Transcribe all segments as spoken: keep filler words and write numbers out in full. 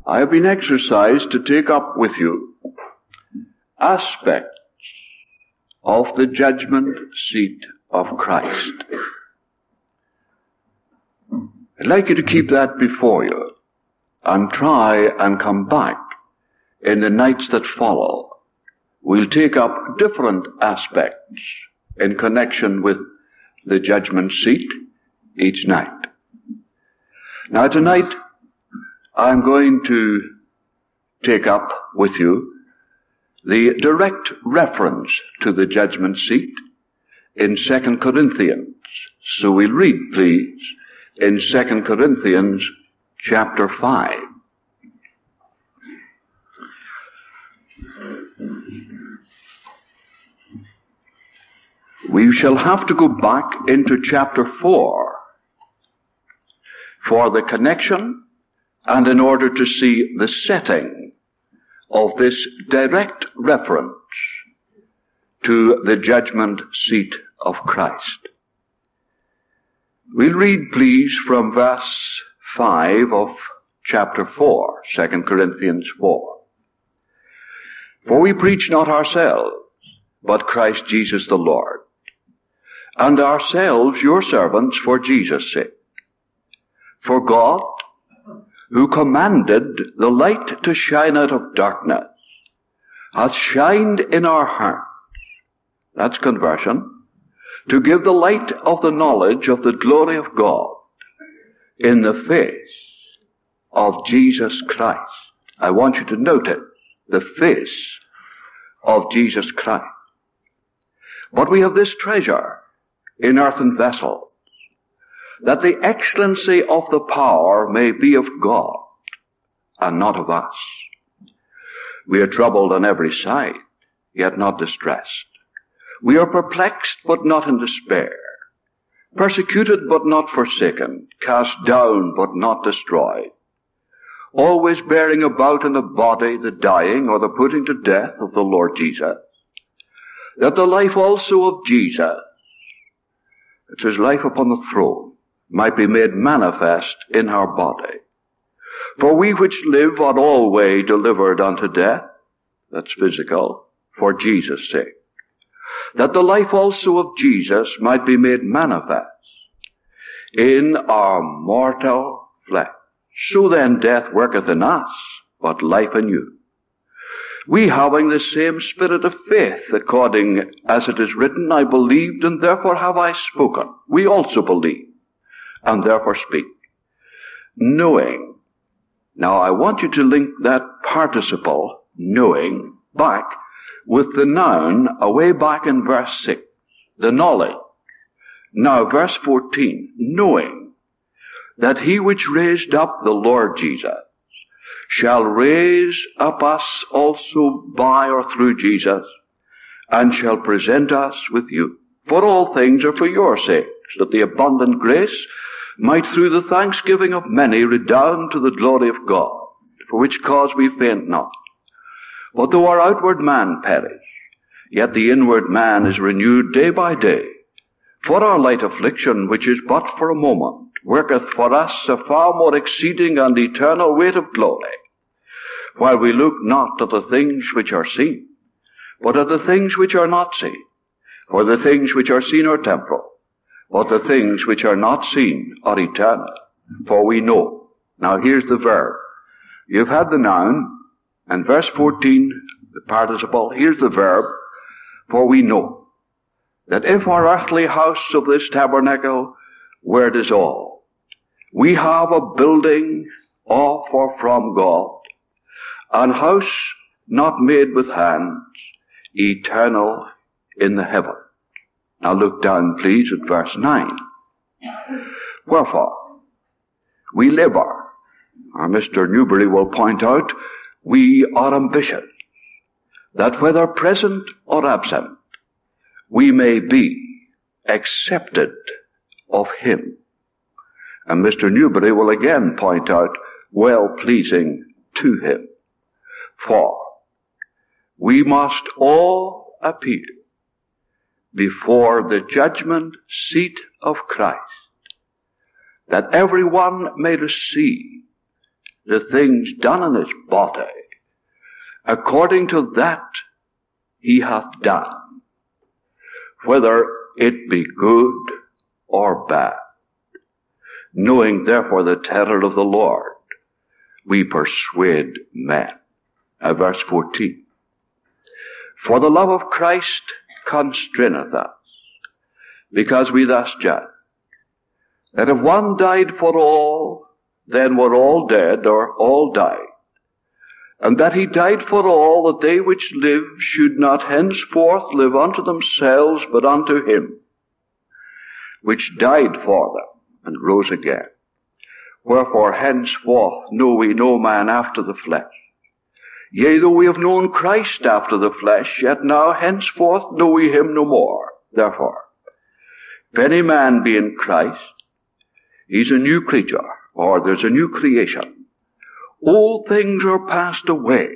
I have been exercised to take up with you aspects of the judgment seat of Christ. I'd like you to keep that before you and try and come back in the nights that follow. We'll take up different aspects in connection with the judgment seat each night. Now tonight, I'm going to take up with you the direct reference to the judgment seat in Second Corinthians. So we'll read, please, in Second Corinthians chapter five. We shall have to go back into chapter four for the connection and in order to see the setting of this direct reference to the judgment seat of Christ. We'll read, please, from verse five of chapter four, Second Corinthians four. For we preach not ourselves, but Christ Jesus the Lord, and ourselves your servants for Jesus' sake. For God, who commanded the light to shine out of darkness, hath shined in our hearts, that's conversion, to give the light of the knowledge of the glory of God in the face of Jesus Christ. I want you to note it, the face of Jesus Christ. But we have this treasure in earthen vessels, that the excellency of the power may be of God and not of us. We are troubled on every side, yet not distressed. We are perplexed, but not in despair. Persecuted, but not forsaken. Cast down, but not destroyed. Always bearing about in the body the dying or the putting to death of the Lord Jesus, that the life also of Jesus, it's his life upon the throne, might be made manifest in our body. For we which live are always delivered unto death, that's physical, for Jesus' sake, that the life also of Jesus might be made manifest in our mortal flesh. So then death worketh in us, but life in you. We having the same spirit of faith, according as it is written, I believed, and therefore have I spoken. We also believe, and therefore speak. Knowing. Now I want you to link that participle, knowing, back with the noun away back in verse six, the knowledge. Now verse fourteen, knowing that he which raised up the Lord Jesus shall raise up us also by or through Jesus, and shall present us with you. For all things are for your sakes, that the abundant grace might through the thanksgiving of many redound to the glory of God, for which cause we faint not. But though our outward man perish, yet the inward man is renewed day by day. For our light affliction, which is but for a moment, worketh for us a far more exceeding and eternal weight of glory, while we look not at the things which are seen, but at the things which are not seen. For the things which are seen are temporal, but the things which are not seen are eternal. For we know. Now here's the verb. You've had the noun, and verse fourteen, the participle, here's the verb, for we know that if our earthly house of this tabernacle were dissolved, we have a building of or from God, an house not made with hands, eternal in the heaven. Now look down, please, at verse nine. Wherefore, we labor. Our Mister Newberry will point out, we are ambitious, that whether present or absent, we may be accepted of him. And Mister Newberry will again point out, well-pleasing to him. For we must all appear before the judgment seat of Christ, that everyone may receive the things done in his body, according to that he hath done, whether it be good or bad. Knowing therefore the terror of the Lord, we persuade men. Uh, verse fourteen. For the love of Christ constraineth us, because we thus judge, that if one died for all, then were all dead, or all died. And that he died for all, that they which live should not henceforth live unto themselves, but unto him, which died for them, and rose again. Wherefore henceforth know we no man after the flesh. Yea, though we have known Christ after the flesh, yet now henceforth know we him no more. Therefore, if any man be in Christ, he's a new creature, or there's a new creation. All things are passed away.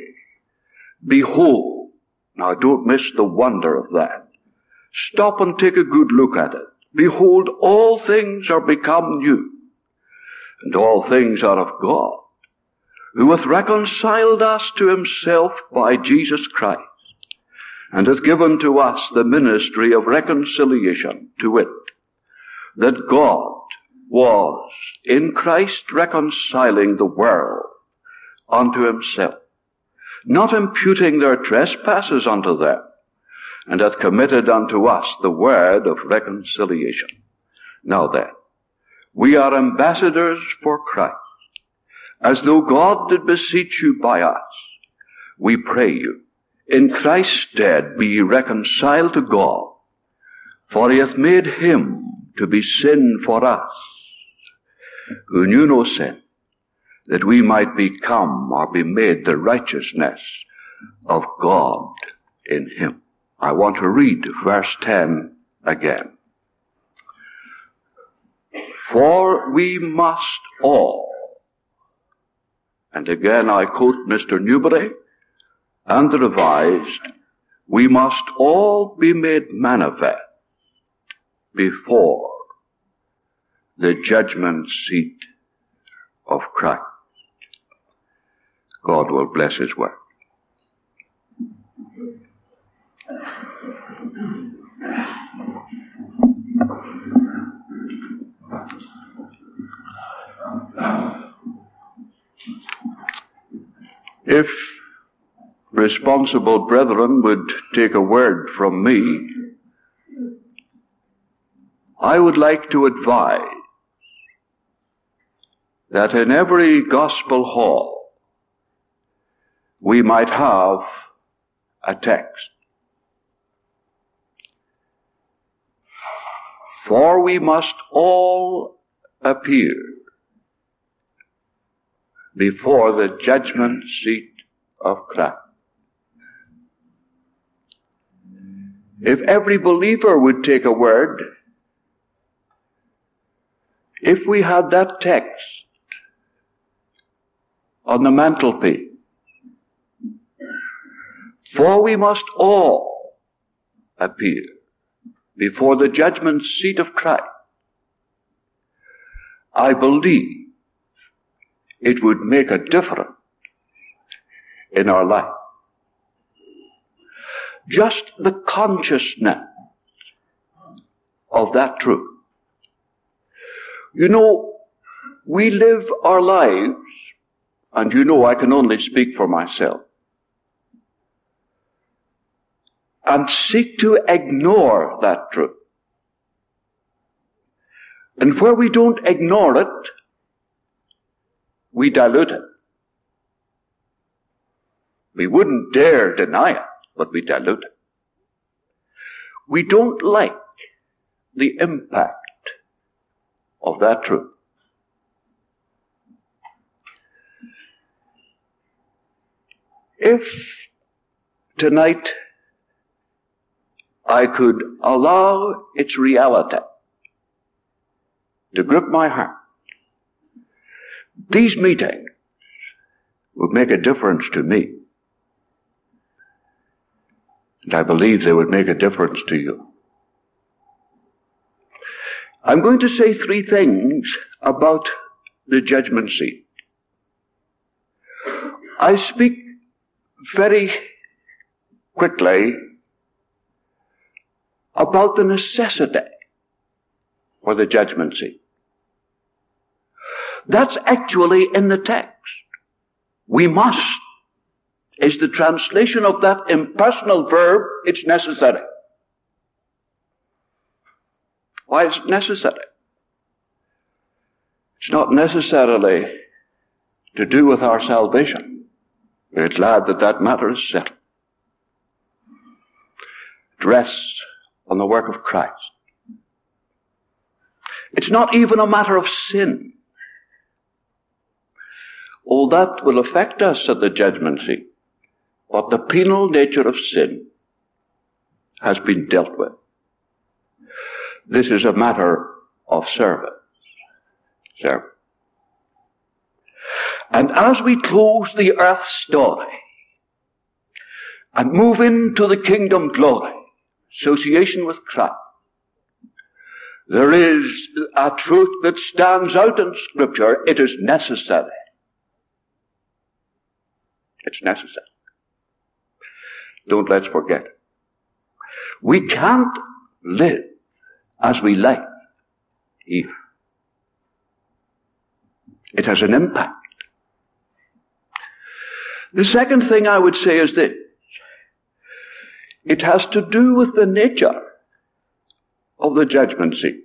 Behold, now don't miss the wonder of that. Stop and take a good look at it. Behold, all things are become new, and all things are of God, who hath reconciled us to himself by Jesus Christ, and hath given to us the ministry of reconciliation, to wit, that God was in Christ reconciling the world unto himself, not imputing their trespasses unto them, and hath committed unto us the word of reconciliation. Now then, we are ambassadors for Christ, as though God did beseech you by us. We pray you, in Christ's stead be ye reconciled to God, for he hath made him to be sin for us, who knew no sin, that we might become or be made the righteousness of God in him. I want to read verse ten again. For we must all, and again I quote Mister Newbery and the Revised, we must all be made manifest before the judgment seat of Christ. God will bless his word. If responsible brethren would take a word from me, I would like to advise that in every gospel hall we might have a text. For we must all appear before the judgment seat of Christ. If every believer would take a word, if we had that text on the mantelpiece, for we must all appear before the judgment seat of Christ, I believe it would make a difference in our life. Just the consciousness of that truth. You know, we live our lives, and you know I can only speak for myself, and seek to ignore that truth. And where we don't ignore it, we dilute it. We wouldn't dare deny it, but we dilute it. We don't like the impact of that truth. If tonight I could allow its reality to grip my heart, these meetings would make a difference to me. And I believe they would make a difference to you. I'm going to say three things about the judgment seat. I speak very quickly about the necessity for the judgment seat. That's actually in the text. We must is the translation of that impersonal verb, it's necessary. Why is it necessary? It's not necessarily to do with our salvation. We're glad that that matter is settled. It rests on the work of Christ. It's not even a matter of sin. All that will affect us at the judgment seat. But the penal nature of sin has been dealt with. This is a matter of service. Service. And as we close the earth story and move into the kingdom glory, association with Christ, there is a truth that stands out in Scripture. It is necessary. It's necessary. Don't let's forget it. We can't live as we like here. It has an impact. The second thing I would say is this. It has to do with the nature of the judgment seat.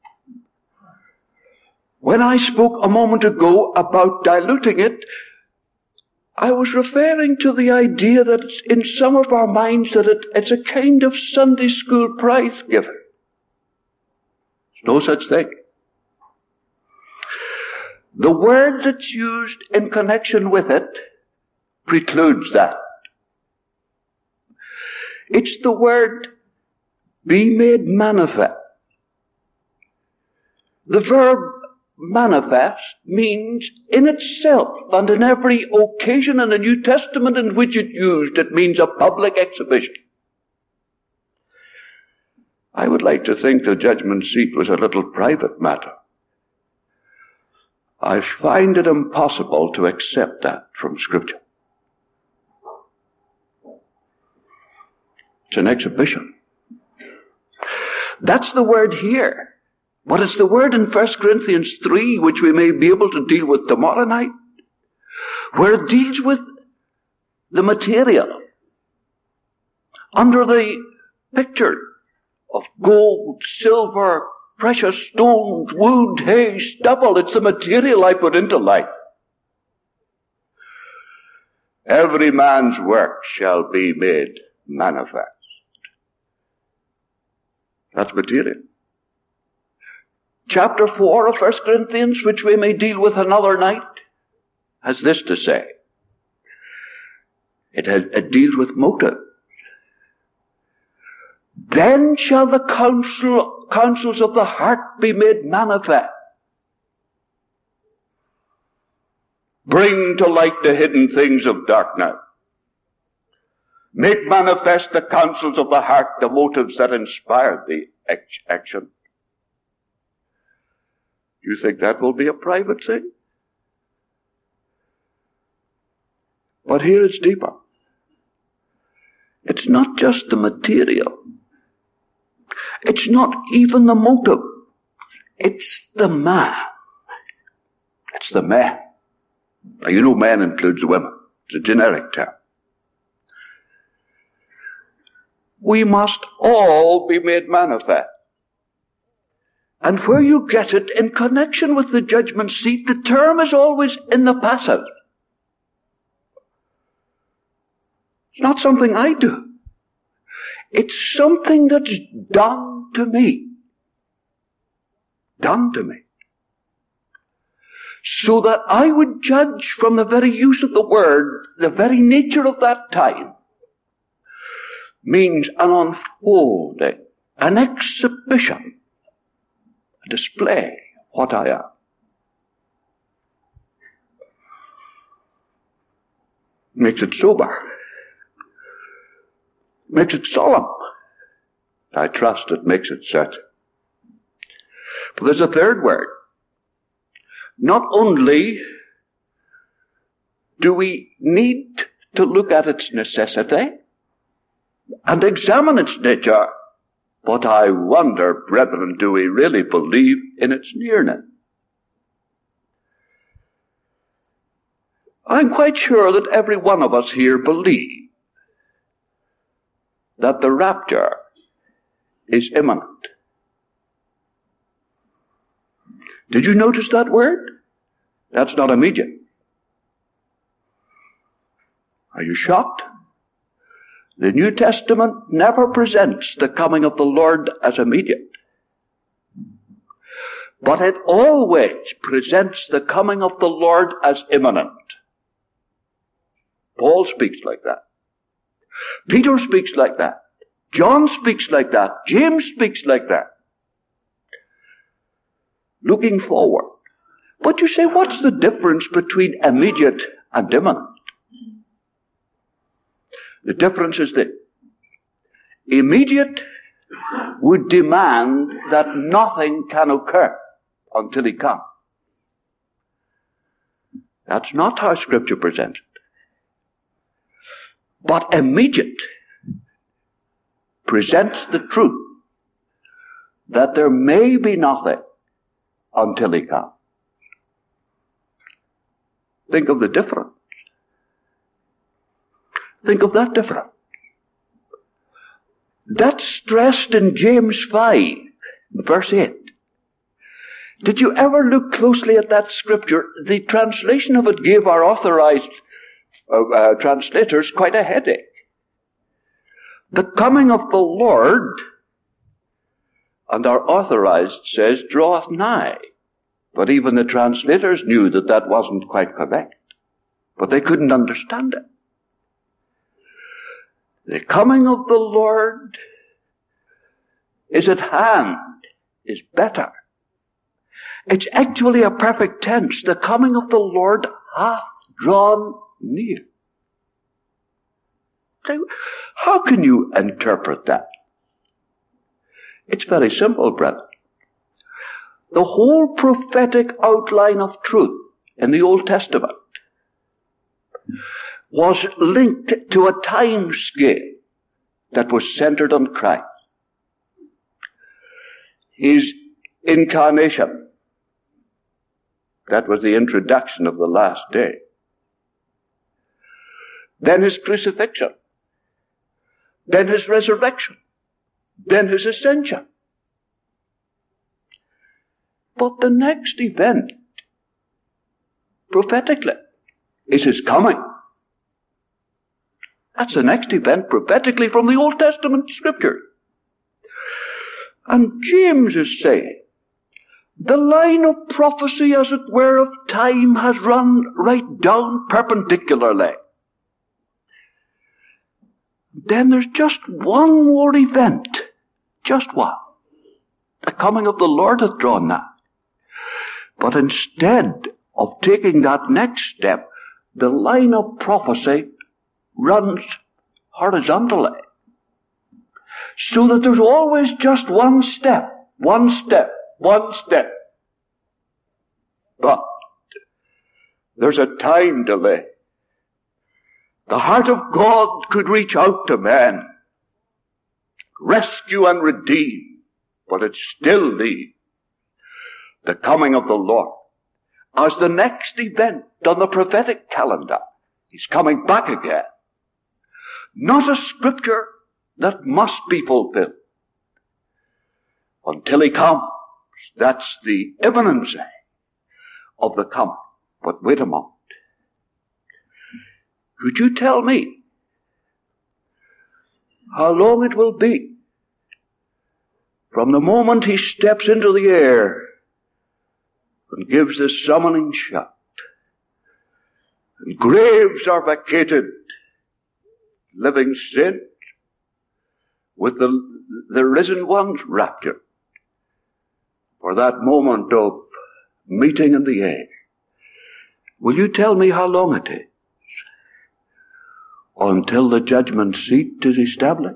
When I spoke a moment ago about diluting it, I was referring to the idea that it's in some of our minds that it, it's a kind of Sunday school prize giving. There's no such thing. The word that's used in connection with it precludes that. It's the word be made manifest. The verb manifest means in itself and in every occasion in the New Testament in which it's used, it means a public exhibition. I would like to think the judgment seat was a little private matter. I find it impossible to accept that from Scripture. It's an exhibition. That's the word here. But it's the word in First Corinthians three, which we may be able to deal with tomorrow night, where it deals with the material under the picture of gold, silver, precious stones, wood, hay, stubble. It's the material I put into life. Every man's work shall be made manifest. That's material. Chapter four of First Corinthians, which we may deal with another night, has this to say. It, has, it deals with motive. Then shall the counsel, counsels of the heart be made manifest. Bring to light the hidden things of darkness. Make manifest the counsels of the heart, the motives that inspired the action. You think that will be a private thing? But here it's deeper. It's not just the material. It's not even the motive. It's the man. It's the man. Now you know man includes the women. It's a generic term. We must all be made manifest. And where you get it in connection with the judgment seat, the term is always in the passive. It's not something I do. It's something that's done to me. Done to me. So that I would judge from the very use of the word, the very nature of that time, means an unfolding, an exhibition, a display of what I am. Makes it sober. Makes it solemn. I trust it makes it certain. But there's a third word. Not only do we need to look at its necessity and examine its nature? But I wonder, brethren, do we really believe in its nearness? I'm quite sure that every one of us here believes that the rapture is imminent. Did you notice that word? That's not immediate. Are you shocked? The New Testament never presents the coming of the Lord as immediate. But it always presents the coming of the Lord as imminent. Paul speaks like that. Peter speaks like that. John speaks like that. James speaks like that. Looking forward. But you say, what's the difference between immediate and imminent? The difference is that immediate would demand that nothing can occur until he comes. That's not how Scripture presents it. But immediate presents the truth that there may be nothing until he comes. Think of the difference. Think of that difference. That's stressed in James five, verse eight. Did you ever look closely at that scripture? The translation of it gave our authorized uh, uh, translators quite a headache. The coming of the Lord, and our authorized says, draweth nigh. But even the translators knew that that wasn't quite correct. But they couldn't understand it. The coming of the Lord is at hand, is better. It's actually a perfect tense. The coming of the Lord hath drawn near. So, how can you interpret that? It's very simple, brethren. The whole prophetic outline of truth in the Old Testament was linked to a time scale that was centered on Christ. His incarnation. That was the introduction of the last day. Then his crucifixion. Then his resurrection. Then his ascension. But the next event, prophetically, is his coming. That's the next event prophetically from the Old Testament scripture. And James is saying, the line of prophecy, as it were, of time has run right down perpendicularly. Then there's just one more event. Just one. The coming of the Lord hath drawn nigh. But instead of taking that next step, the line of prophecy runs horizontally. So that there's always just one step, one step, one step. But there's a time delay. The heart of God could reach out to man, rescue and redeem, but it still needs the coming of the Lord as the next event on the prophetic calendar. He's coming back again. Not a scripture that must be fulfilled. Until he comes, that's the imminency of the coming. But wait a moment. Could you tell me how long it will be from the moment he steps into the air and gives the summoning shout, and graves are vacated, living saints with the, the risen ones raptured for that moment of meeting in the air? Will you tell me how long it is until the judgment seat is established?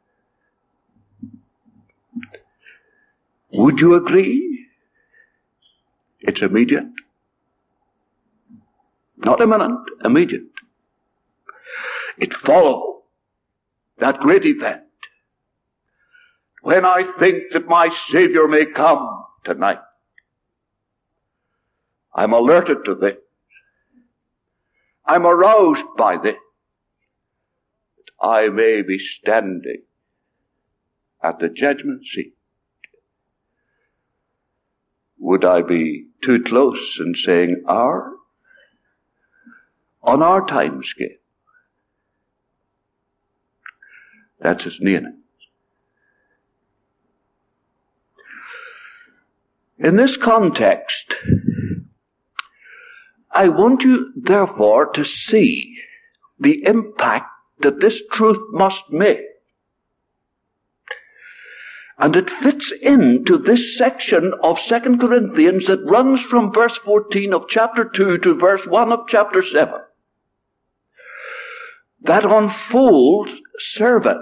Would you agree it's immediate? Not imminent, immediate. It follows that great event. When I think that my Savior may come tonight, I'm alerted to this. I'm aroused by this. That I may be standing at the judgment seat. Would I be too close in saying our? On our time scale. That's as near it. In this context, I want you, therefore, to see the impact that this truth must make. And it fits into this section of Second Corinthians that runs from verse fourteen of chapter two to verse one of chapter seven. That unfolds service.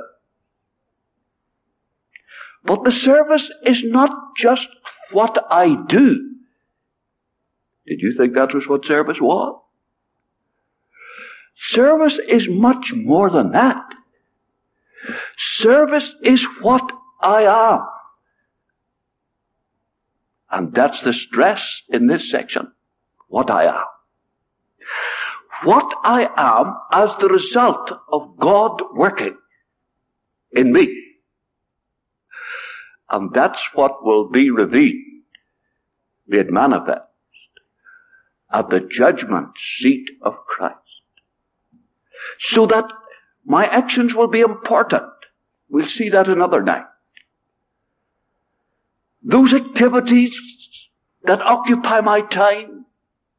But the service is not just what I do. Did you think that was what service was? Service is much more than that. Service is what I am. And that's the stress in this section. What I am. What I am as the result of God working in me. And that's what will be revealed, made manifest, at the judgment seat of Christ. So that my actions will be important. We'll see that another night. Those activities that occupy my time,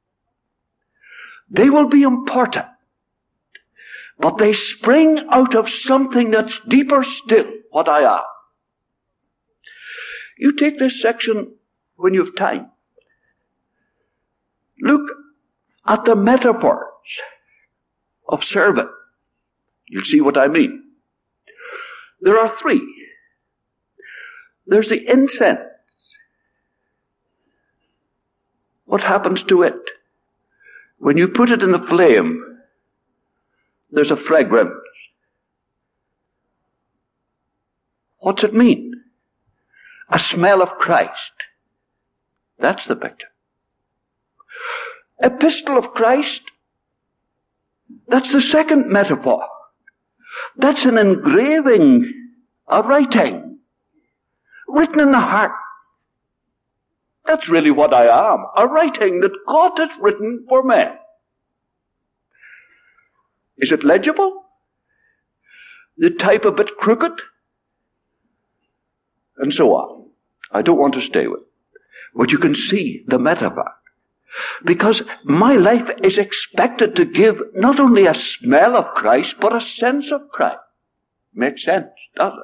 they will be important. But they spring out of something that's deeper still, what I am. You take this section when you have time. Look at the metaphors of service. You'll see what I mean. There are three. There's the incense. What happens to it? When you put it in the flame, there's a fragrance. What's it mean? A smell of Christ. That's the picture. Epistle of Christ. That's the second metaphor. That's an engraving, a writing, written in the heart. That's really what I am, a writing that God has written for men. Is it legible? The type a bit crooked? And so on. I don't want to stay with it. But you can see the metaphor. Because my life is expected to give not only a smell of Christ, but a sense of Christ. Makes sense, doesn't it?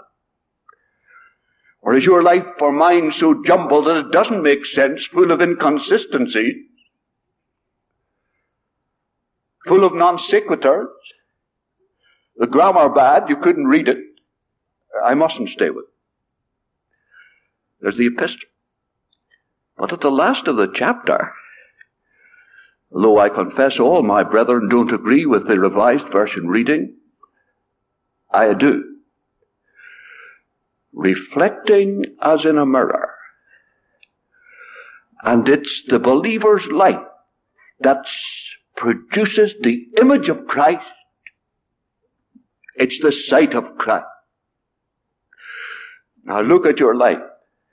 Or is your life or mine so jumbled that it doesn't make sense, full of inconsistency, full of non sequiturs, the grammar bad, you couldn't read it? I mustn't stay with it. There's the epistle. But at the last of the chapter, though I confess all my brethren don't agree with the Revised Version reading, I do. Reflecting as in a mirror. And it's the believer's life that produces the image of Christ. It's the sight of Christ. Now look at your life.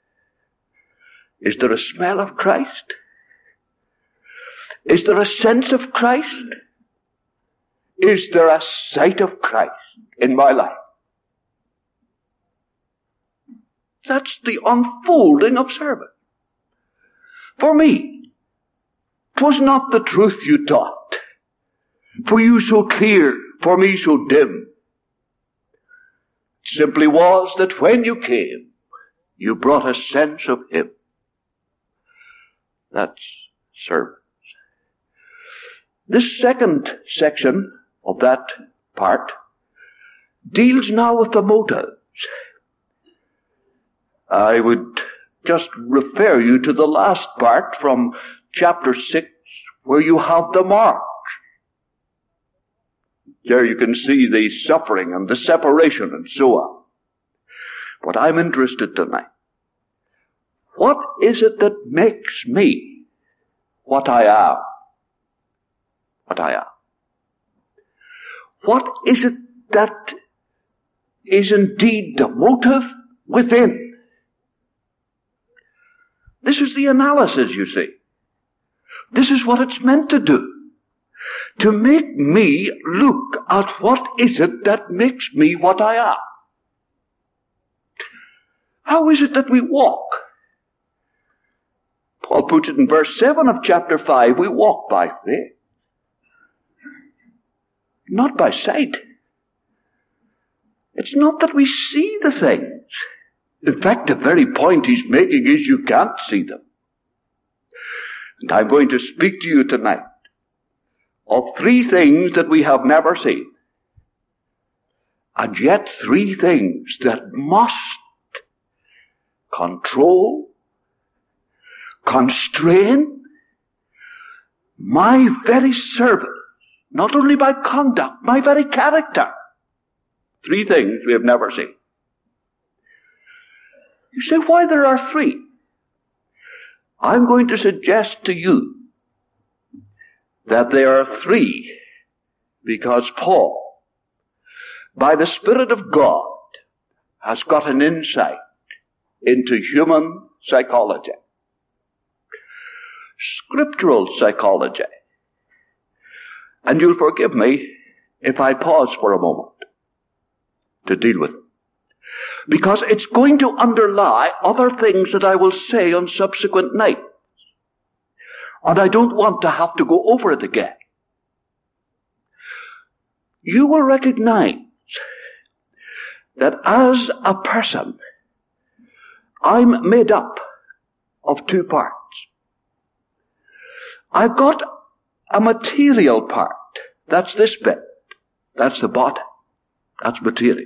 Is there a smell of Christ? Is there a sense of Christ? Is there a sight of Christ in my life? That's the unfolding of service. For me, 'twas not the truth you taught, for you so clear, for me so dim. It simply was that when you came, you brought a sense of Him. That's service. This second section of that part deals now with the motives. I would just refer you to the last part from chapter six, where you have the marks There you can see the suffering and the separation and so on. But I'm interested tonight. What is it that makes me what I am? What I am. What is it that is indeed the motive within? This is the analysis, you see. This is what it's meant to do. To make me look at what is it that makes me what I am. How is it that we walk? Paul puts it in verse seven of chapter five, we walk by faith. Not by sight. It's not that we see the things. In fact, the very point he's making is you can't see them. And I'm going to speak to you tonight of three things that we have never seen. And yet three things that must control, constrain my very service, not only by conduct, my very character. Three things we have never seen. You say, why there are three? I'm going to suggest to you that there are three because Paul, by the Spirit of God, has got an insight into human psychology, scriptural psychology. And you'll forgive me if I pause for a moment to deal with it, because it's going to underlie other things that I will say on subsequent nights. And I don't want to have to go over it again. You will recognize that as a person, I'm made up of two parts. I've got a material part. That's this bit. That's the body. That's material.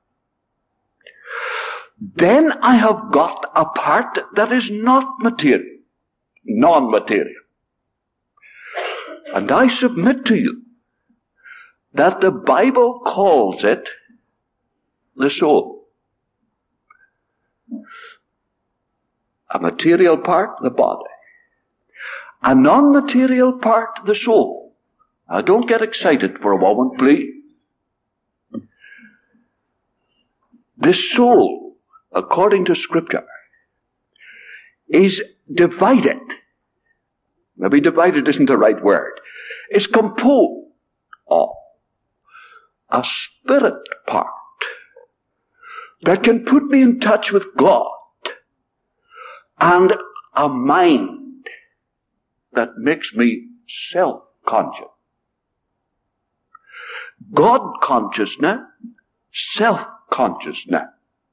Then I have got a part that is not material, non-material. And I submit to you that the Bible calls it the soul. A material part, the body. A non-material part, the soul. Now don't get excited for a moment, please. The soul, according to Scripture, is divided. Maybe divided isn't the right word. It's composed of a spirit part that can put me in touch with God and a mind that makes me self-conscious. God consciousness, self-consciousness.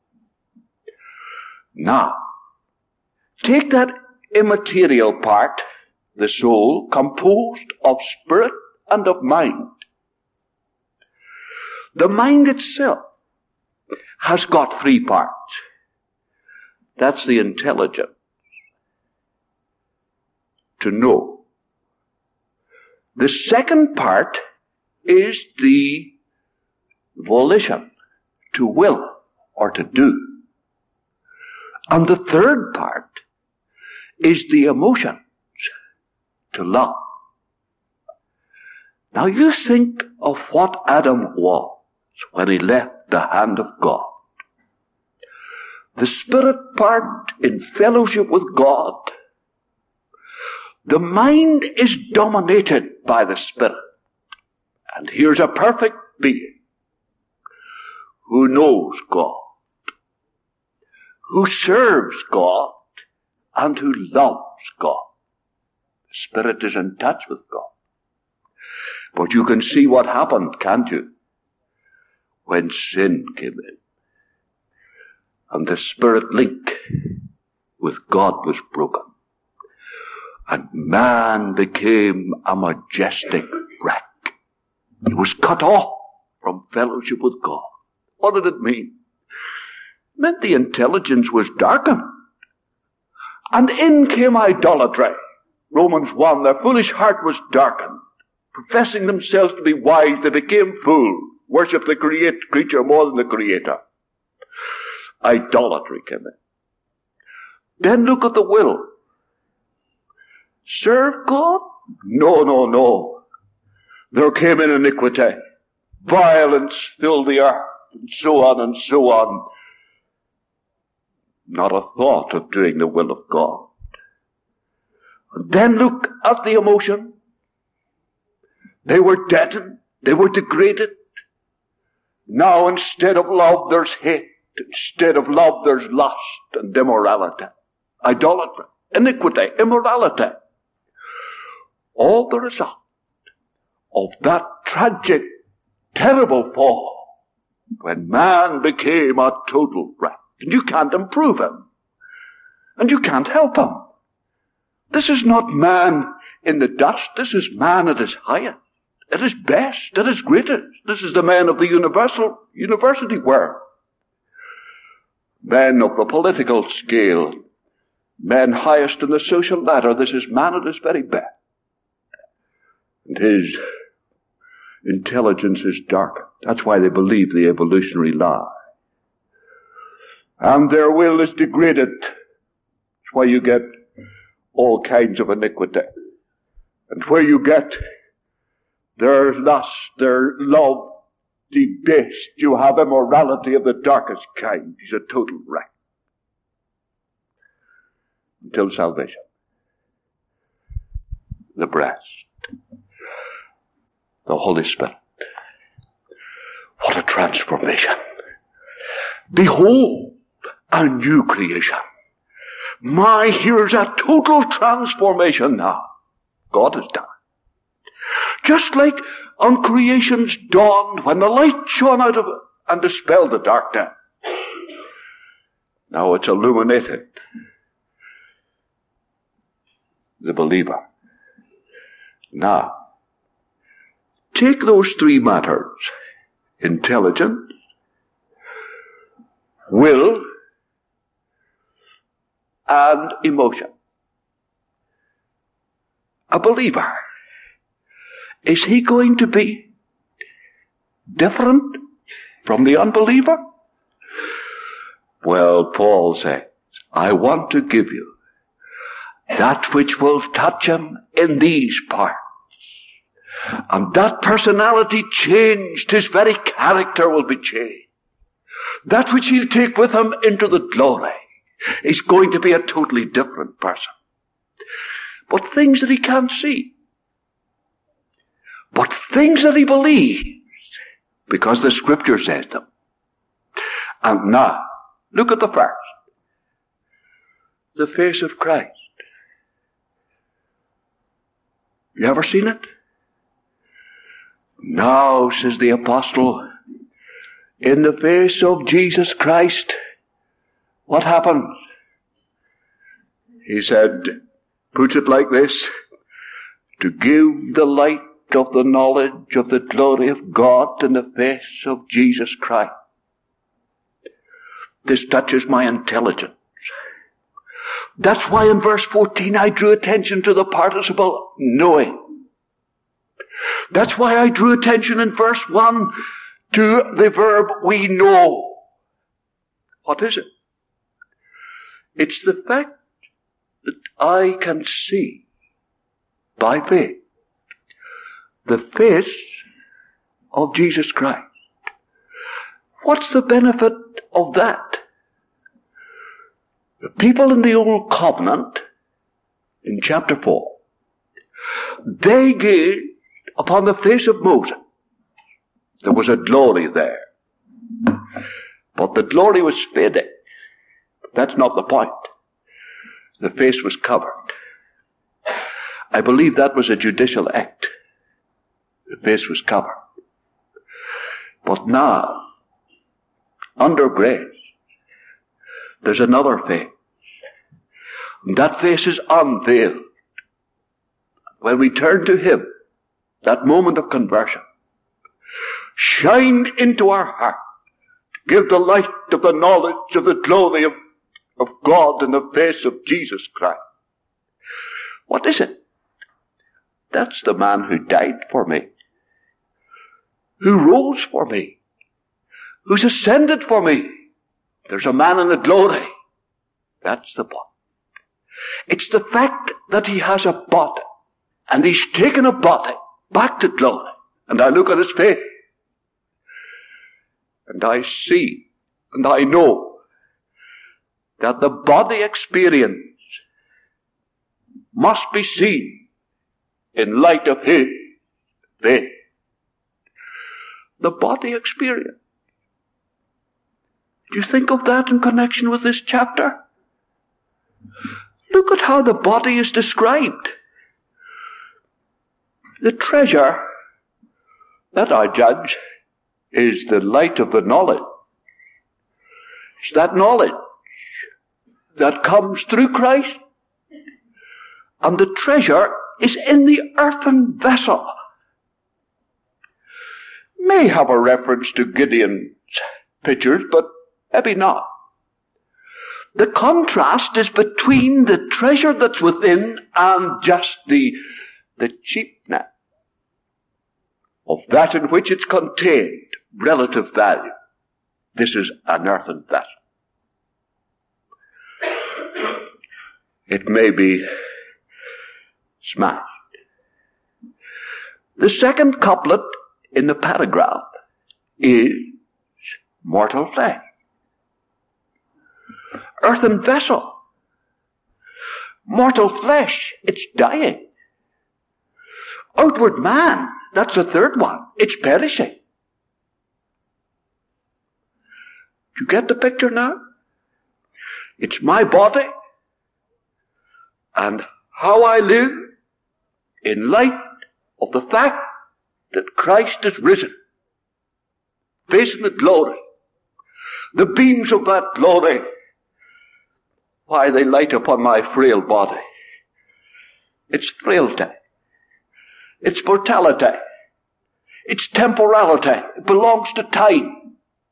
Now, take that immaterial part, the soul, composed of spirit and of mind. The mind itself has got three parts. That's the intelligence, to know. The second part is the volition, to will or to do. And the third part is the emotions, to love. Now you think of what Adam was when he left the hand of God. The spirit part in fellowship with God. The mind is dominated by the spirit. And here's a perfect being who knows God, who serves God, and who loves God. The spirit is in touch with God. But you can see what happened, can't you? When sin came in. And the spirit link with God was broken. And man became a majestic wreck. He was cut off from fellowship with God. What did it mean? It meant the intelligence was darkened. And in came idolatry. Romans one, their foolish heart was darkened. professing themselves to be wise, they became fools, worshipped the create, creature more than the Creator. Idolatry came in. Then look at the will. Serve God? No, no, no. There came in iniquity. Violence filled the earth, and so on and so on. Not a thought of doing the will of God. And then look at the emotion. They were deadened. They were degraded. Now instead of love, there's hate. Instead of love, there's lust and immorality. Idolatry, iniquity, immorality. All the result of that tragic, terrible fall when man became a total wreck. And you can't improve him. And you can't help him. This is not man in the dust. This is man at his highest, at his best, at his greatest. This is the man of the universal university world. Men of the political scale, men highest in the social ladder. This is man at his very best. And his intelligence is darkened. That's why they believe the evolutionary lie. And their will is degraded. That's why you get all kinds of iniquity. And where you get their lust, their love debased, you have immorality of the darkest kind. He's a total wreck. Until salvation. The breast. The Holy Spirit. What a transformation. Behold, a new creation. My, here's a total transformation now. God has done. Just like on creation's dawn, when the light shone out of it and dispelled the darkness. Now it's illuminated. The believer. Now, take those three matters. Intelligence, will, and emotion. A believer, is he going to be different from the unbeliever? Well, Paul says, I want to give you that which will touch him in these parts. And that personality changed, his very character will be changed. That which he'll take with him into the glory is going to be a totally different person. But things that he can't see. But things that he believes, because the Scripture says them. And now, look at the first. The face of Christ. You ever seen it? Now, says the apostle, in the face of Jesus Christ, what happened? He said, puts it like this, to give the light of the knowledge of the glory of God in the face of Jesus Christ. This touches my intelligence. That's why in verse fourteen I drew attention to the participle knowing. That's why I drew attention in verse one to the verb we know. What is it? It's the fact that I can see by faith the face of Jesus Christ. What's the benefit of that? The people in the Old Covenant, in chapter four, they gazed upon the face of Moses. There was a glory there. But the glory was fading. That's not the point. The face was covered. I believe that was a judicial act. The face was covered. But now, under grace, there's another face. And that face is unveiled. When we turn to Him, that moment of conversion shined into our heart to give the light of the knowledge of the glory of, of God in the face of Jesus Christ. What is it? That's the man who died for me, who rose for me, who's ascended for me. There's a man in the glory. That's the point. It's the fact that he has a body, and he's taken a body back to glory. And I look at his face, and I see, and I know that the body experience must be seen in light of his faith. The body experience. Do you think of that in connection with this chapter? Look at how the body is described. The treasure, that I judge, is the light of the knowledge. It's that knowledge that comes through Christ. And the treasure is in the earthen vessel. May have a reference to Gideon's pictures, but maybe not. The contrast is between the treasure that's within and just the, the cheapness of that in which it's contained, relative value. This is an earthen vessel. It may be smashed. The second couplet in the paragraph is mortal flesh. Earthen vessel. Mortal flesh, it's dying. Outward man, that's the third one. It's perishing. Do you get the picture now? It's my body and how I live in light of the fact that Christ is risen, facing the glory. The beams of that glory, why, they light upon my frail body. It's frailty. It's mortality. It's temporality. It belongs to time.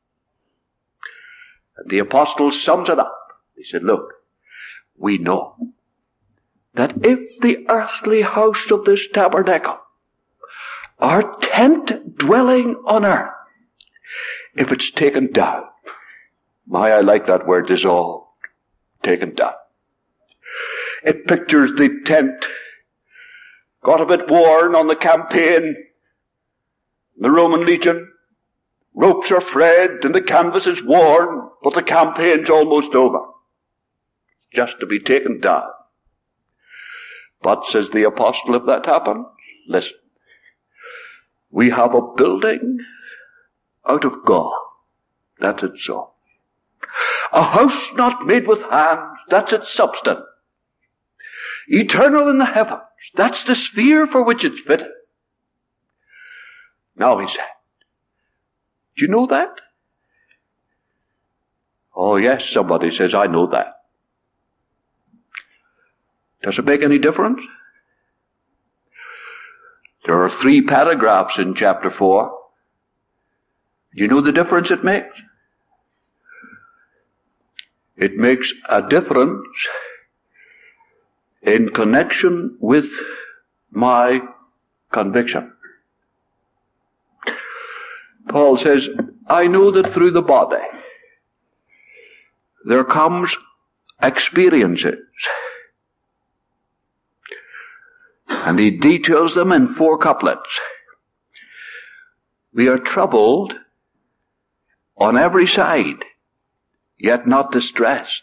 And the apostle sums it up. He said, look, we know that if the earthly house of this tabernacle, our tent dwelling on earth, if it's taken down, my, I like that word, dissolved, taken down. It pictures the tent, got a bit worn on the campaign, the Roman legion, ropes are frayed and the canvas is worn, but the campaign's almost over. Just to be taken down. But, says the apostle, if that happens, listen, we have a building out of God. That's its soul. A house not made with hands. That's its substance. Eternal in the heavens. That's the sphere for which it's fitted. Now, he said, do you know that? Oh, yes, somebody says, I know that. Does it make any difference? There are three paragraphs in chapter four. Do you know the difference it makes? It makes a difference in connection with my conviction. Paul says, I know that through the body there comes experiences. And he details them in four couplets. We are troubled on every side, yet not distressed.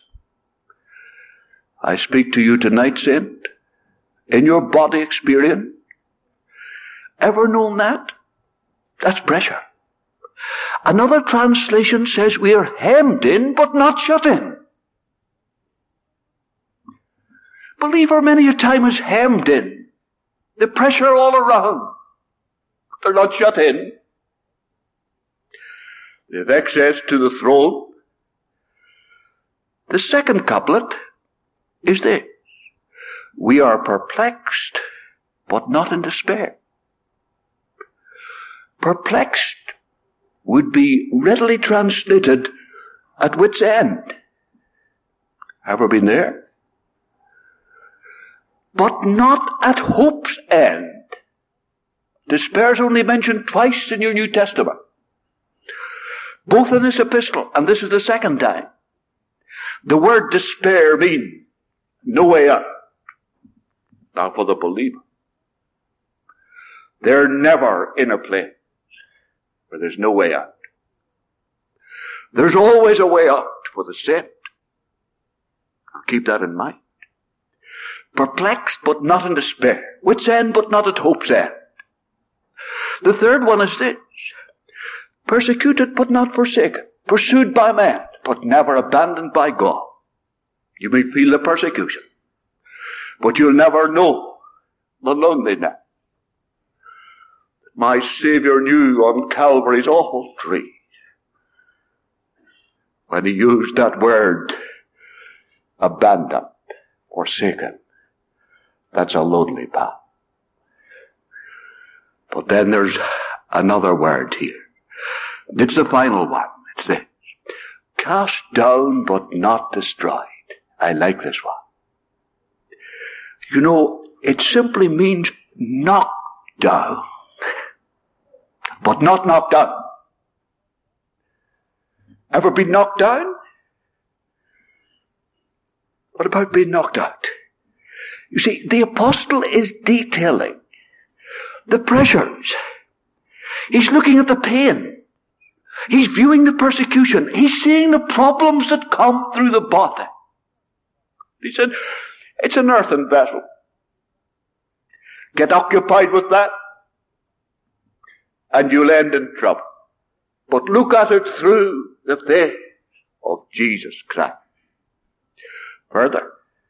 I speak to you tonight, saint, in your body experience. Ever known that? That's pressure. Another translation says we are hemmed in, but not shut in. Believer many a time is hemmed in. The pressure all around. They're not shut in. They have access to the throne. The second couplet is this. We are perplexed, but not in despair. Perplexed would be readily translated at wit's end. Ever been there? But not at hope's end. Despair is only mentioned twice in your New Testament. Both in this epistle, and this is the second time. The word despair means no way out. Not for the believer. They're never in a place where there's no way out. There's always a way out for the saved. Keep that in mind. Perplexed, but not in despair. Wit's end, but not at hope's end. The third one is this. Persecuted, but not forsaken. Pursued by men, but never abandoned by God. You may feel the persecution, but you'll never know the loneliness my Savior knew on Calvary's awful tree when he used that word, abandoned, forsaken. That's a lonely path. But then there's another word here. It's the final one. It's this. Cast down but not destroyed. I like this one. You know, it simply means knocked down, but not knocked down. Ever been knocked down? What about being knocked out? You see, the apostle is detailing the pressures. He's looking at the pain. He's viewing the persecution. He's seeing the problems that come through the body. He said, it's an earthen vessel. Get occupied with that, and you'll end in trouble. But look at it through the face of Jesus Christ. Further,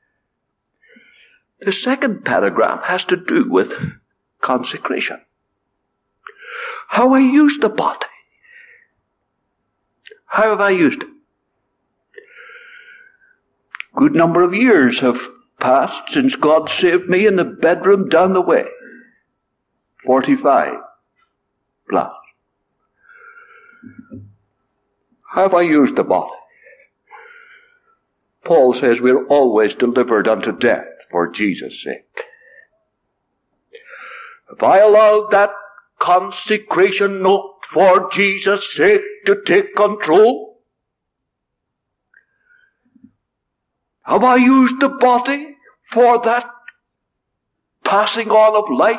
the second paragraph has to do with consecration. How I use the body. How have I used it? Good number of years have passed since God saved me in the bedroom down the way. Forty-five plus. How have I used the body? Paul says we're always delivered unto death for Jesus' sake. Have I allowed that consecration note for Jesus' sake to take control? Have I used the body for that passing on of life?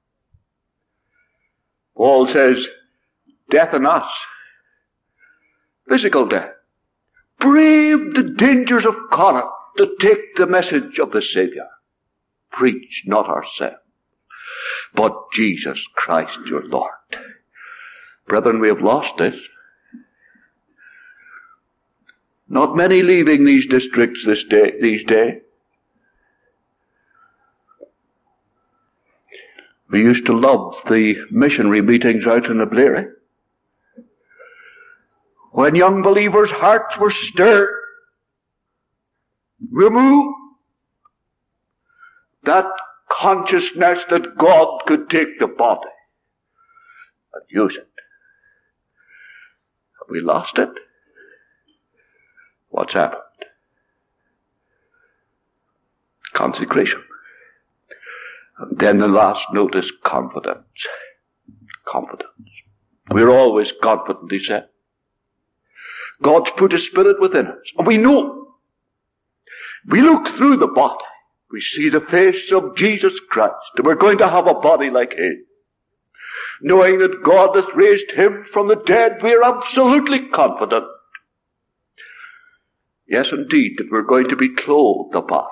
Paul says, death in us, physical death, brave the dangers of conduct to take the message of the Savior. Preach not ourselves, but Jesus Christ your Lord. Brethren, we have lost this. Not many leaving these districts this day, these days. We used to love the missionary meetings out in the Blairey, when young believers' hearts were stirred, remove that consciousness that God could take the body and use it. Have we lost it? What's happened? Consecration. And then the last note is confidence. Confidence. We're always confident, he said. God's put His Spirit within us. And we know. We look through the body. We see the face of Jesus Christ. And we're going to have a body like His. Knowing that God hath raised Him from the dead, we are absolutely confident. Yes, indeed, that we're going to be clothed upon.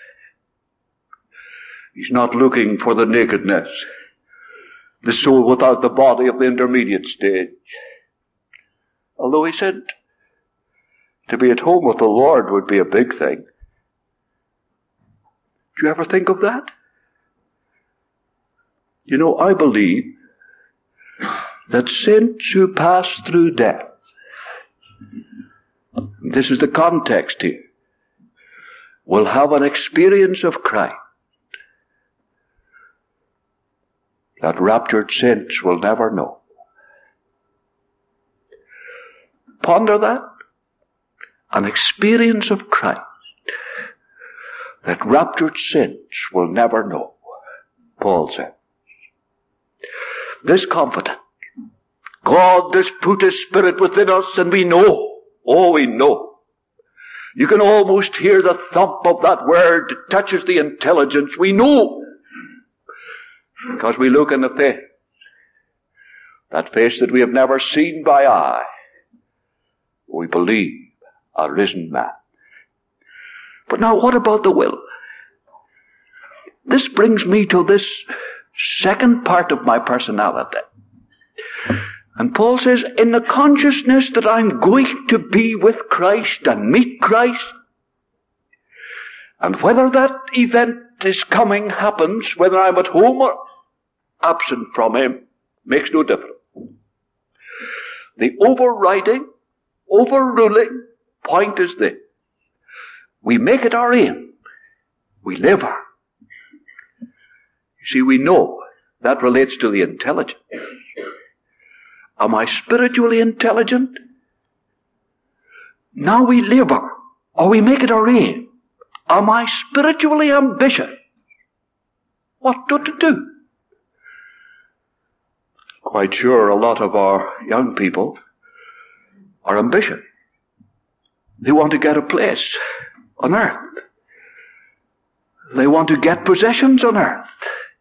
He's not looking for the nakedness, the soul without the body of the intermediate stage. Although he said, to be at home with the Lord would be a big thing. Do you ever think of that? You know, I believe that saints who pass through death, this is the context here, will have an experience of Christ that raptured saints will never know. Ponder that. An experience of Christ that raptured saints will never know, Paul said. this confidence. God has put His Spirit within us, and we know, oh, we know. You can almost hear the thump of that word. It touches the intelligence. We know. Because we look in the face. That face that we have never seen by eye. We believe a risen man. But now what about the will? This brings me to this second part of my personality. And Paul says, in the consciousness that I'm going to be with Christ and meet Christ, and whether that event is coming happens, whether I'm at home or absent from Him, makes no difference. The overriding, overruling point is this. We make it our aim. We live her. You see, we know that relates to the intelligence. Am I spiritually intelligent? Now we live her, or we make it our aim. Am I spiritually ambitious? What to do? Quite sure a lot of our young people are ambitious. They want to get a place on earth. They want to get possessions on earth.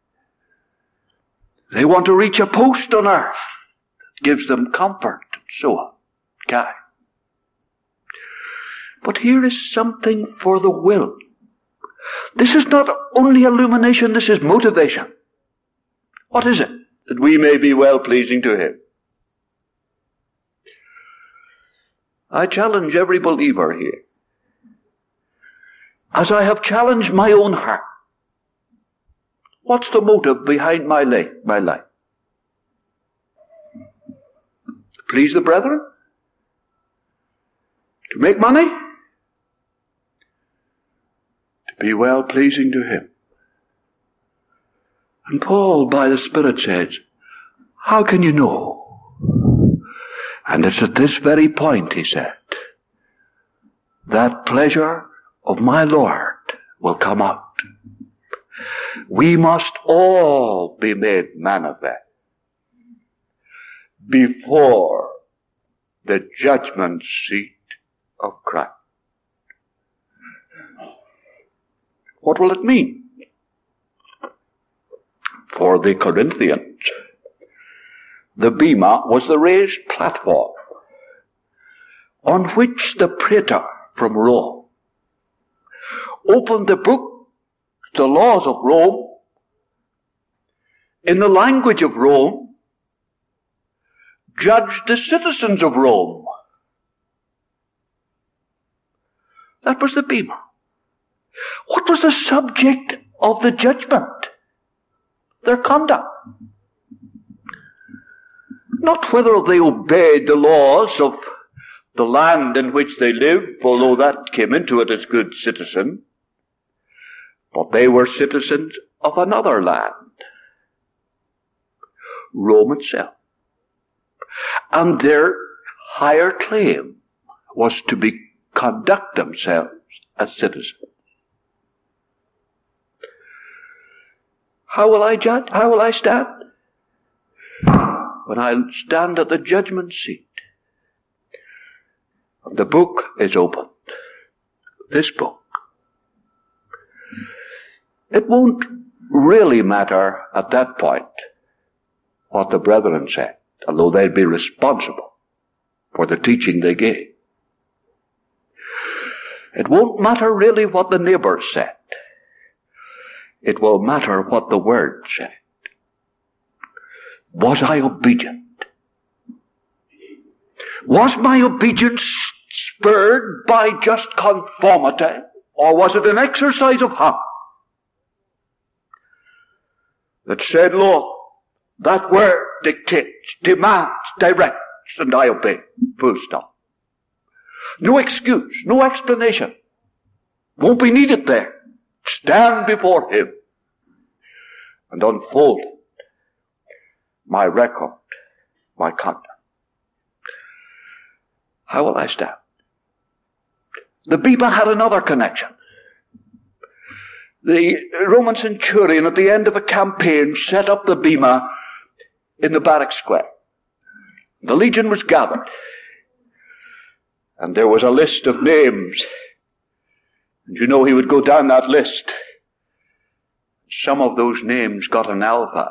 They want to reach a post on earth that gives them comfort and so on. Okay. But here is something for the will. This is not only illumination, this is motivation. What is it? That we may be well-pleasing to Him. I challenge every believer here, as I have challenged my own heart. What's the motive behind my life? My life? To please the brethren? To make money? To be well-pleasing to Him. And Paul, by the Spirit, says, how can you know? And it's at this very point, he said, that pleasure of my Lord will come out. We must all be made manifest before the judgment seat of Christ. What will it mean? For the Corinthians, the bema was the raised platform on which the praetor from Rome opened the book, the laws of Rome, in the language of Rome, judged the citizens of Rome. That was the bema. What was the subject of the judgment? Their conduct. Not whether they obeyed the laws of the land in which they lived, although that came into it as good citizens, but they were citizens of another land, Rome itself. And their higher claim was to be conduct themselves as citizens. How will I judge? How will I stand? When I stand at the judgment seat, the book is opened. This book. It won't really matter at that point what the brethren said, although they'd be responsible for the teaching they gave. It won't matter really what the neighbors said. It will matter what the Word said. Was I obedient? Was my obedience spurred by just conformity, or was it an exercise of heart that said, Lord, that word dictates, demands, directs, and I obey. Full stop. No excuse, no explanation. Won't be needed there. Stand before Him and unfold my record, my conduct. How will I stand? The bema had another connection. The Roman centurion at the end of a campaign set up the bema in the barrack square. The legion was gathered, and there was a list of names. And you know, he would go down that list. Some of those names got an alpha.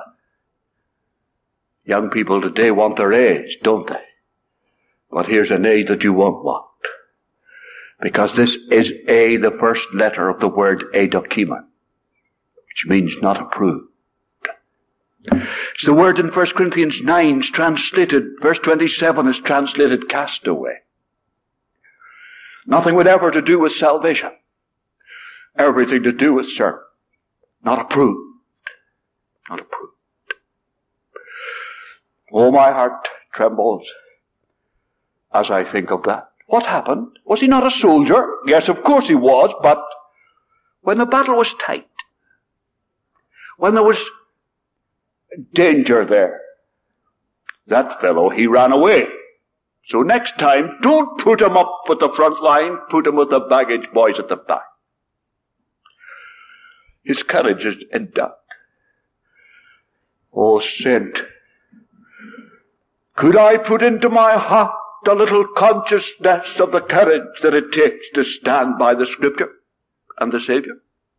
Young people today want their A's, don't they? But here's an A that you won't want. Because this is A, the first letter of the word edokima, which means not approved. It's the word in First Corinthians nine is translated, verse twenty-seven is translated castaway. Nothing whatever to do with salvation. Everything to do with service. Not approved. Not approved. Oh, my heart trembles as I think of that. What happened? Was he not a soldier? Yes, of course he was, but when the battle was tight, when there was danger there, that fellow, he ran away. So next time, don't put him up at the front line, put him with the baggage boys at the back. His courage is in doubt. Oh, saint, could I put into my heart a little consciousness of the courage that it takes to stand by the Scripture and the Savior?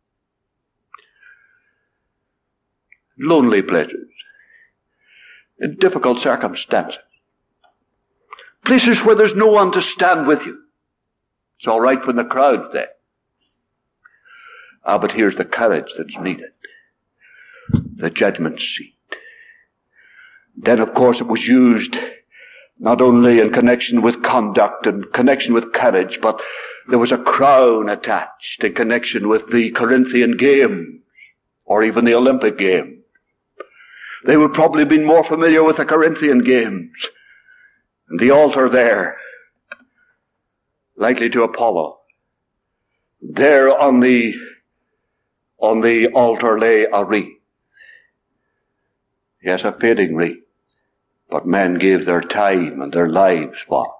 Lonely places, in difficult circumstances, places where there's no one to stand with you. It's all right when the crowd's there. Ah, but here's the courage that's needed. The judgment seat. Then, of course, it was used not only in connection with conduct and connection with courage, but there was a crown attached in connection with the Corinthian Games, or even the Olympic Games. They would probably have been more familiar with the Corinthian Games. And the altar there, likely to Apollo. There on the, on the altar lay a wreath. Yes, a fading wreath. But men gave their time and their lives for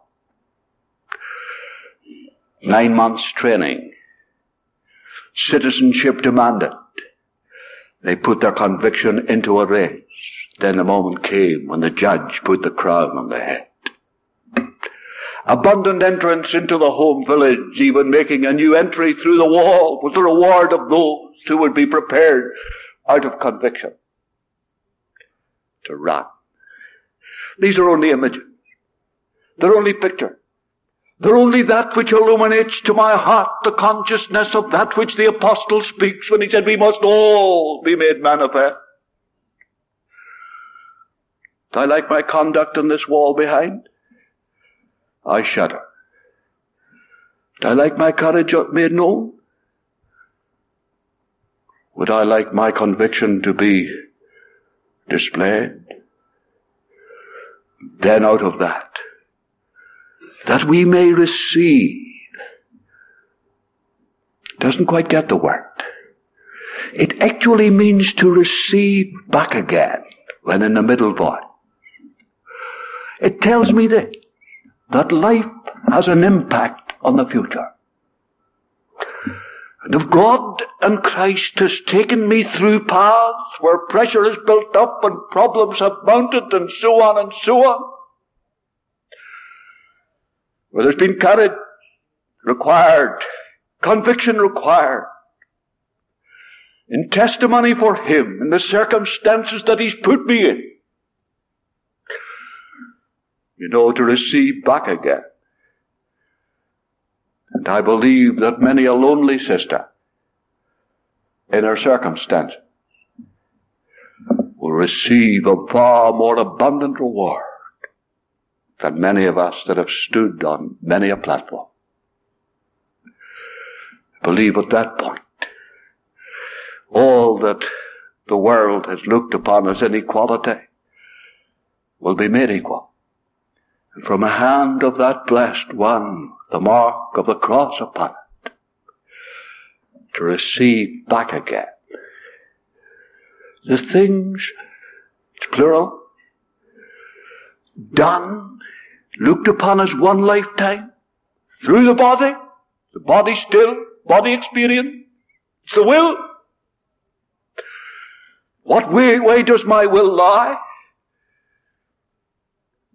it. Nine months training. Citizenship demanded. They put their conviction into a race. Then the moment came when the judge put the crown on the head. Abundant entrance into the home village, even making a new entry through the wall, was the reward of those who would be prepared out of conviction to run. These are only images. They're only pictures. They're only that which illuminates to my heart the consciousness of that which the apostle speaks when he said, we must all be made manifest. Do I like my conduct on this wall behind? I shudder. Do I like my courage made known? Would I like my conviction to be displayed? Then out of that, that we may receive, doesn't quite get the word. It actually means to receive back again when in the middle voice. It tells me this, that life has an impact on the future. And if God and Christ has taken me through paths where pressure is built up and problems have mounted and so on and so on, where there's been courage required, conviction required, in testimony for Him, in the circumstances that He's put me in, you know, to receive back again. And I believe that many a lonely sister in her circumstances will receive a far more abundant reward than many of us that have stood on many a platform. I believe at that point, all that the world has looked upon as inequality will be made equal. And from the hand of that blessed one, the mark of the cross upon it, to receive back again the things, it's plural, done, looked upon as one lifetime, through the body, the body still, body experience, it's the will. What way, way does my will lie?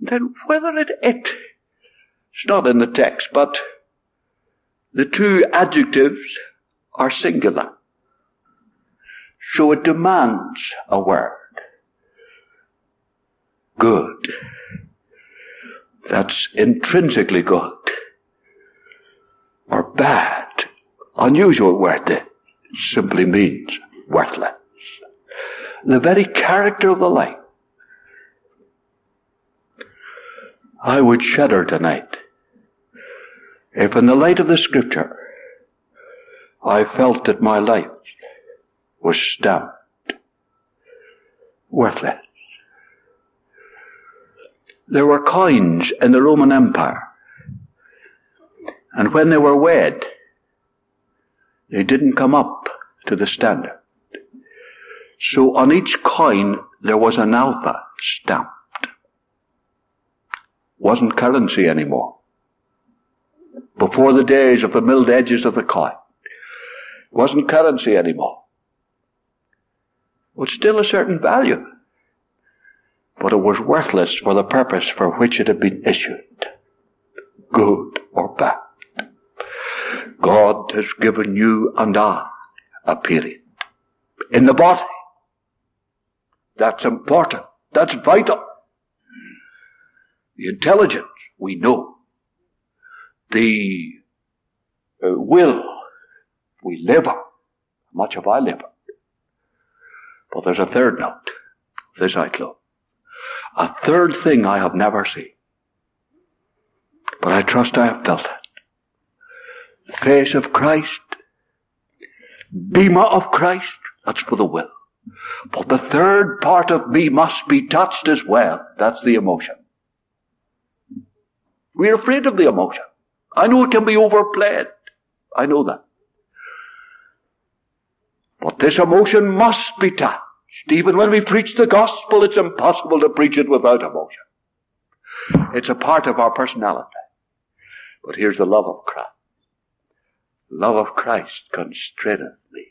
Then whether it, it, it's not in the text, but the two adjectives are singular. So it demands a word. Good. That's intrinsically good. Or bad. Unusual word that simply means worthless. The very character of the life. I would shudder tonight if in the light of the Scripture I felt that my life was stamped worthless. There were coins in the Roman Empire, and when they were weighed, they didn't come up to the standard. So on each coin there was an alpha stamped. Wasn't currency anymore. Before the days of the milled edges of the coin, wasn't currency anymore. But still a certain value. But it was worthless for the purpose for which it had been issued. Good or bad. God has given you and I a period. In the body. That's important. That's vital. The intelligence, we know. The uh, will, we live on. Much of I live on. But there's a third note. This I close. A third thing I have never seen. But I trust I have felt it. The face of Christ. Bema of Christ. That's for the will. But the third part of me must be touched as well. That's the emotion. We're afraid of the emotion. I know it can be overplayed. I know that. But this emotion must be touched. Even when we preach the gospel, it's impossible to preach it without emotion. It's a part of our personality. But here's the love of Christ. Love of Christ constraineth me.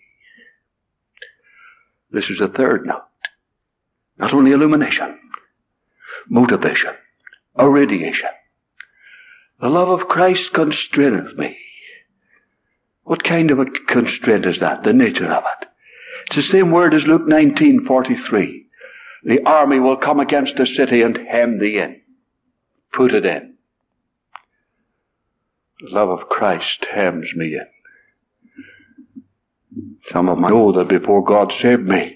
This is a third note. Not only illumination, motivation, irradiation. The love of Christ constraineth me. What kind of a constraint is that? The nature of it. It's the same word as Luke nineteen forty-three. The army will come against the city and hem thee in. Put it in. The love of Christ hems me in. Some of them know that before God saved me,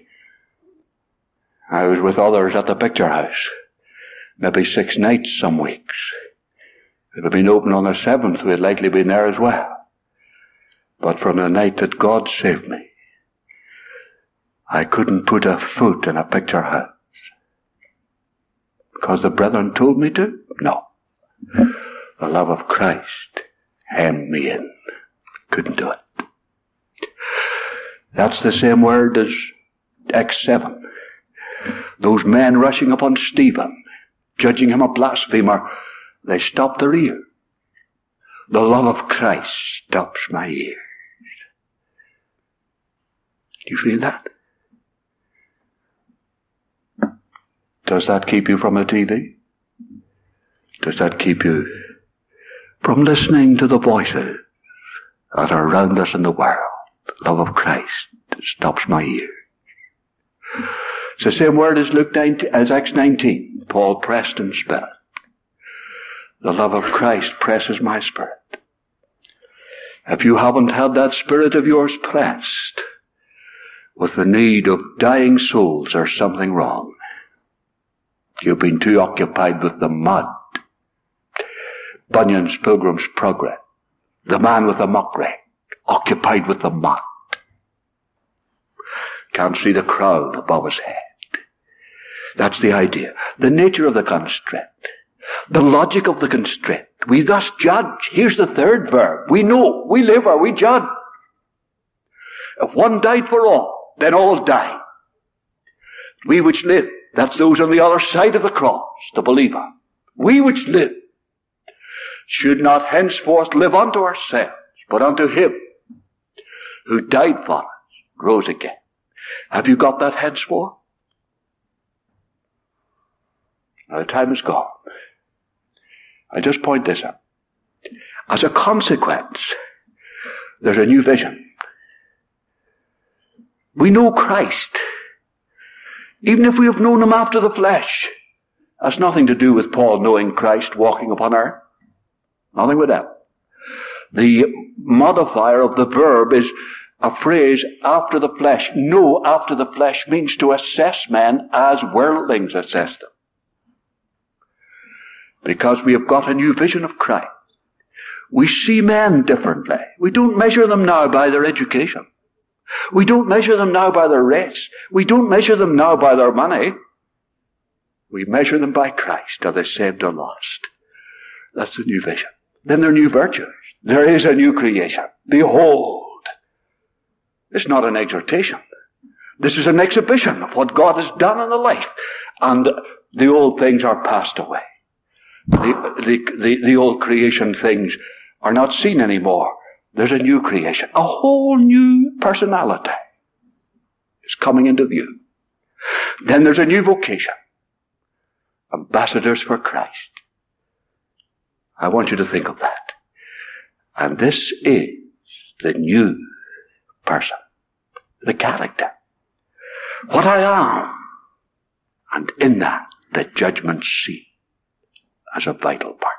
I was with others at the picture house. Maybe six nights some weeks. If it had been open on the seventh, we'd likely been there as well. But from the night that God saved me, I couldn't put a foot in a picture house. Because the brethren told me to? No. The love of Christ hemmed me in. Couldn't do it. That's the same word as Acts seven. Those men rushing upon Stephen, judging him a blasphemer, they stopped their ears. The love of Christ stops my ears. Do you feel that? Does that keep you from the T V? Does that keep you from listening to the voices that are around us in the world? The love of Christ stops my ears. It's the same word as Luke nineteen, as Acts nineteen. Paul pressed in spirit. The love of Christ presses my spirit. If you haven't had that spirit of yours pressed with the need of dying souls, there's something wrong. You've been too occupied with the mud. Bunyan's Pilgrim's Progress. The man with the muck rake, occupied with the mud. Can't see the crowd above his head. That's the idea. The nature of the constraint. The logic of the constraint. We thus judge. Here's the third verb. We know. We live or we judge. If one died for all, then all died. We which live, that's those on the other side of the cross, the believer. We which live should not henceforth live unto ourselves, but unto him who died for us, rose again. Have you got that henceforth? Now the time is gone. I just point this out. As a consequence, there's a new vision. We know Christ. Even if we have known him after the flesh, that's nothing to do with Paul knowing Christ walking upon earth. Nothing with that. The modifier of the verb is a phrase, after the flesh. Know after the flesh means to assess men as worldlings assess them. Because we have got a new vision of Christ. We see men differently. We don't measure them now by their education. We don't measure them now by their race. We don't measure them now by their money. We measure them by Christ. Are they saved or lost? That's the new vision. Then there are new virtues. There is a new creation. Behold. It's not an exhortation. This is an exhibition of what God has done in the life. And the old things are passed away. The, the, the, the old creation things are not seen anymore. There's a new creation. A whole new personality is coming into view. Then there's a new vocation. Ambassadors for Christ. I want you to think of that. And this is the new person. The character. What I am. And in that, the judgment seat as a vital part.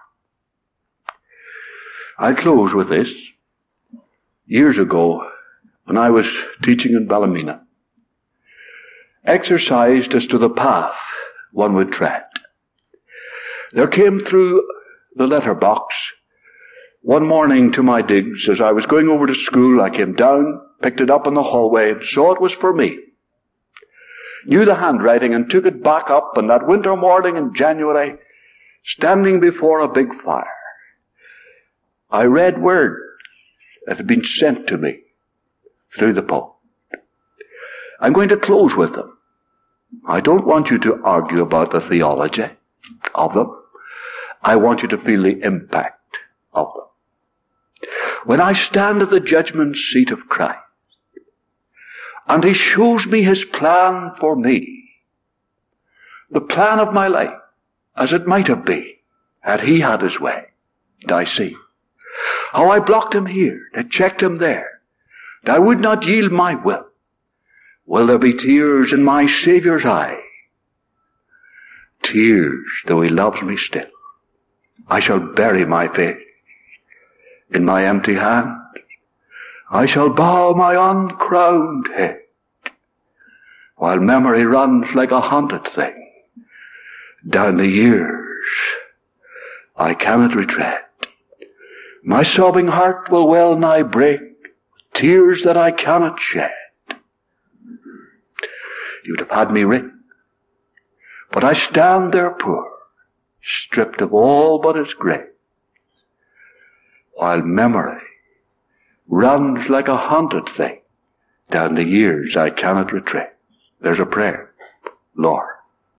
I close with this. Years ago, when I was teaching in Ballymena, exercised as to the path one would tread, there came through the letterbox one morning to my digs. As I was going over to school, I came down, picked it up in the hallway, and saw it was for me. Knew the handwriting and took it back up, and that winter morning in January, standing before a big fire, I read words that had been sent to me through the post. I'm going to close with them. I don't want you to argue about the theology of them. I want you to feel the impact of them. When I stand at the judgment seat of Christ, and he shows me his plan for me, the plan of my life, as it might have been, had he had his way, and I see how I blocked him here, and checked him there, and I would not yield my will. Will there be tears in my Saviour's eye? Tears, though he loves me still. I shall bury my face in my empty hand. I shall bow my uncrowned head, while memory runs like a haunted thing down the years I cannot retread. My sobbing heart will well nigh break, tears that I cannot shed. You'd have had me rich, but I stand there poor, stripped of all but its grace, while memory runs like a haunted thing down the years I cannot retrace. There's a prayer. Lord,